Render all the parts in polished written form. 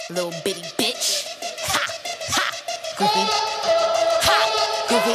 Little bitty bitch. Ha, ha, goofy. Ha, goofy.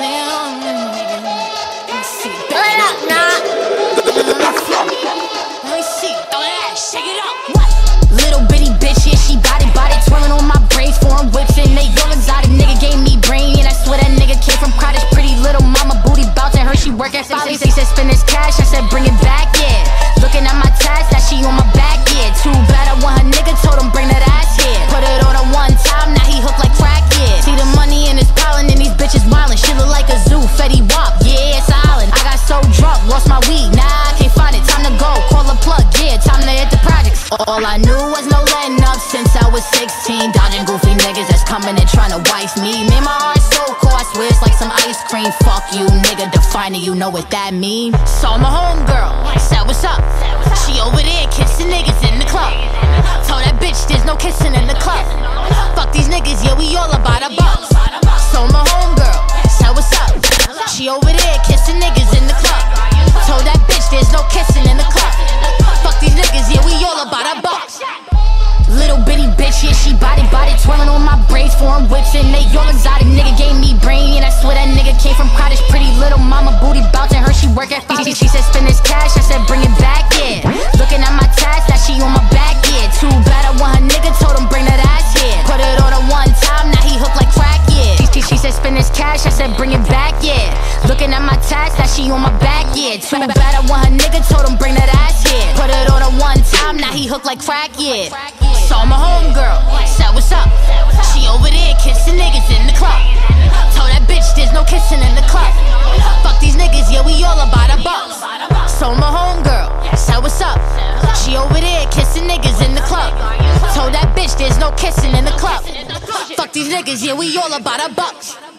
Let me see. What up, nah? Let me see. Throw that ass, shake it up. What? Little bitty bitch, yeah, she body, twirling on my braids, foreign whips, and they all exotic. Nigga gave me brain, and I swear that nigga came from cottage. Pretty little mama booty bounce, and her she work at Follies. They said spend this cash, I said bring it back, yeah. Looking at my tats, that she on my back, yeah. Too bad I want her nigga, told him bring that ass here. Put it on her one time, now he hooked like crack, yeah. See the money in his piling, and these bitches wildin'. She look like a zoo, Fetty Wap, yeah, it's an island. I got so drunk, lost my weed, nah, I can't find it. Time to go, call a plug, yeah, time to hit the projects. All I knew was no letting up since I was 16. Dodging goofy niggas that's coming and trying to wife me. Made my heart so cold, I swear it's like some ice cream. Fuck you, nigga, define it, you know what that mean. Saw my homegirl, said what's up. She over there kissing niggas in the club. Told that bitch there's no kissing in the club. Fuck these niggas, yeah, we all about a bucks. Saw my homegirl, said what's up. She over there kissing niggas in the club. Told that bitch there's no kissing in the club. Fuck these niggas, yeah, we all about a bucks. Little bitty bitch, yeah, she body, twirling on my braids, foreign whips, and they all exotic. Nigga gave me brain, and I swear that nigga came from cottage. Pretty little mama booty bouncing, her she work at Follies. She said spend this cash, I said bring it back, yeah. Looking at my tats, that she on my back, yeah. Too bad I want her nigga, told him bring that ass here. Put it on her one time, now he hooked like crack, yeah. She said spend this cash, I said bring it back, yeah. Looking at my tats, that she on my back, yeah. Too bad I want her nigga, told him bring that ass here. Put it on her one time, now he hooked like crack, yeah. Saw my homegirl, said what's up. She over there kissing niggas in the club. Told that bitch there's no kissing in the club. Fuck these niggas, yeah, we all about a bucks. Saw my homegirl, said what's up. She over there kissing niggas in the club. Told that bitch there's no kissing in the club. Fuck these niggas, yeah, we all about a bucks.